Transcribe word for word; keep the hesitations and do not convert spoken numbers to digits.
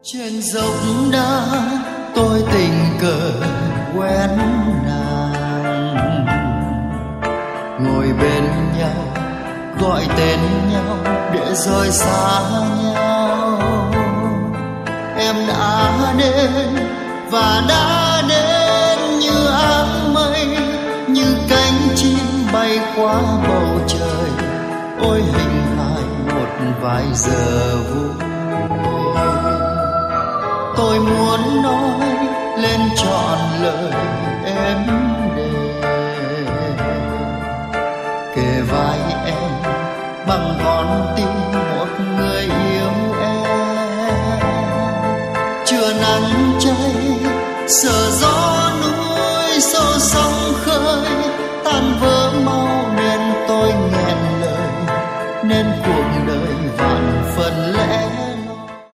Trên dốc đá tôi tình cờ quen nàng, ngồi bên nhau gọi tên nhau để rồi xa nhau. Em đã đến và đã đến như áng mây, như cánh chim bay qua bầu trời. Ôi hình hài một vài giờ vui, tôi muốn nói lên trọn lời em để kề vai em bằng con tim một người yêu em. Chưa nắng cháy sợ gió